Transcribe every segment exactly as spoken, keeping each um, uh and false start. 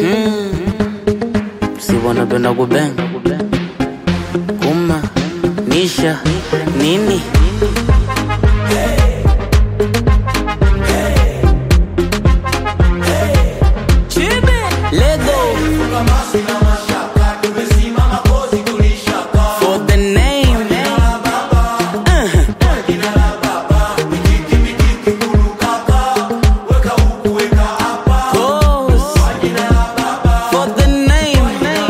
Si wanapenda kubang kuma nisha nini Lego for the name uh. Cause for the name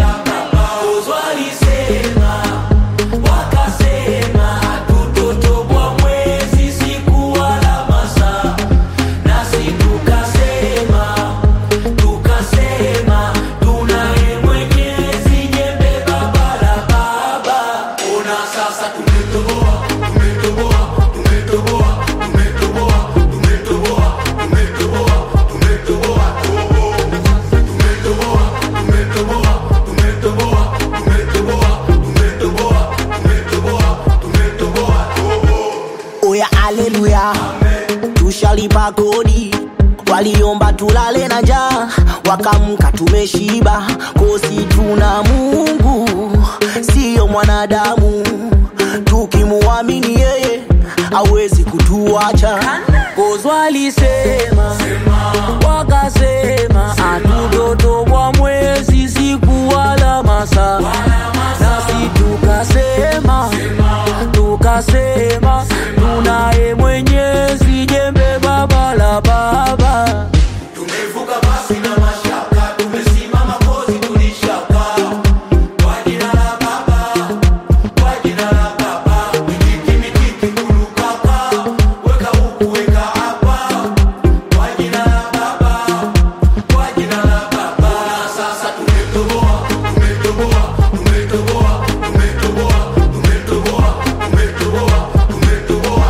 Oya haleluya, tushalipa kodi. Waliomba tulale na njaa, wakamka tumeshiba. Kosi tuna Mungu, sio mwanadamu. Tukimuamini yeye, hawezi kutuacha. Kozi walisema, wakasema hatutoto kwa mwezi siku wala masaa. Nasi tukasema, tukasema tunaye Mwenyezi, jembe baba la baba. Tumevuka basi na mashaka, tumesimama kozi tulishaka. Kwa jina la baba, kwa jina la baba. Mikiki mikiki kulukaka, weka huku weka hapa. Kwa jina la baba, kwa jina la baba. Na sasa tumetoboa, tumetoboa, tumetoboa, tumetoboa, tumetoboa, tumetoboa, tumetoboa.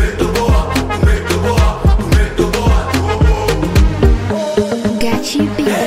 Got you beat.